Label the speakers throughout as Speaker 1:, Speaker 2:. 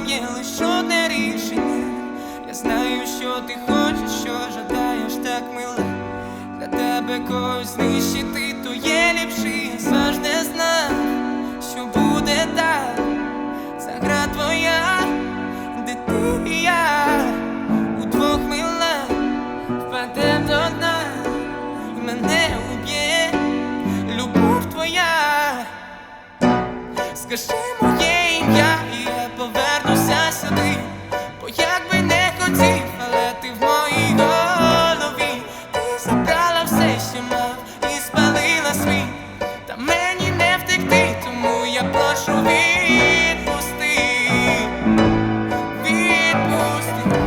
Speaker 1: є лише одне рішення. Я знаю, що ти хочеш, що жадаєш так мило. Для тебе когось знищити, то є ліпший. Я завжди знав, що буде так. Ця гра твоя, де ти і я удвох мила впадем до дна, і мене уб'є любов твоя. Скажи моє ім'я, і я повернуся сюди. Бо як би не хотів, але ти в моїй голові. Ти забрала все, що мав, і спалила світ. Та мені не втекти, тому я прошу відпусти. Відпусти.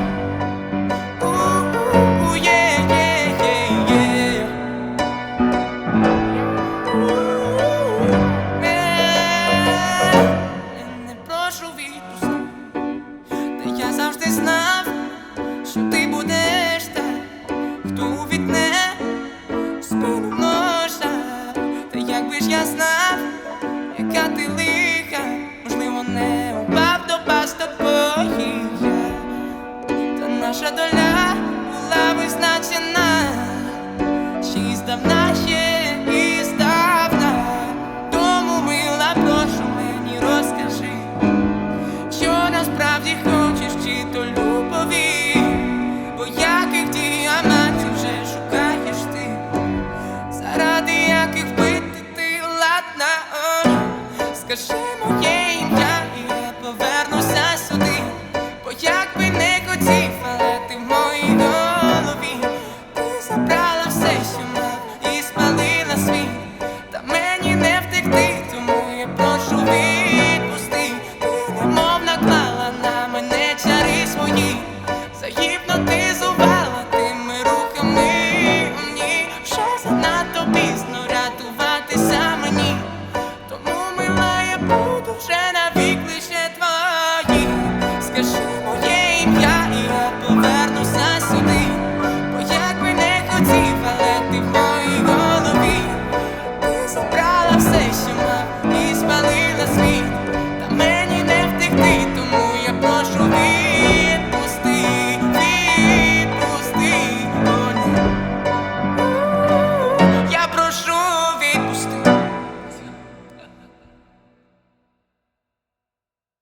Speaker 1: Не прошу відпусти. Та я завжди знав, що ти будеш так, хто увітне спину ножа. Та якби ж я знав, яка ти лиха, можливо, не упав до пас тобою я. Та наша доля була визначена ще й здавна, ще і здавна. Тому, мила, прошу, мені розкажи, що насправді хочеш, чи то любові. Бо яких діамантів вже шукаєш ти, заради яких бити ти ладна. Скажи моє ім'я, і я повернуся.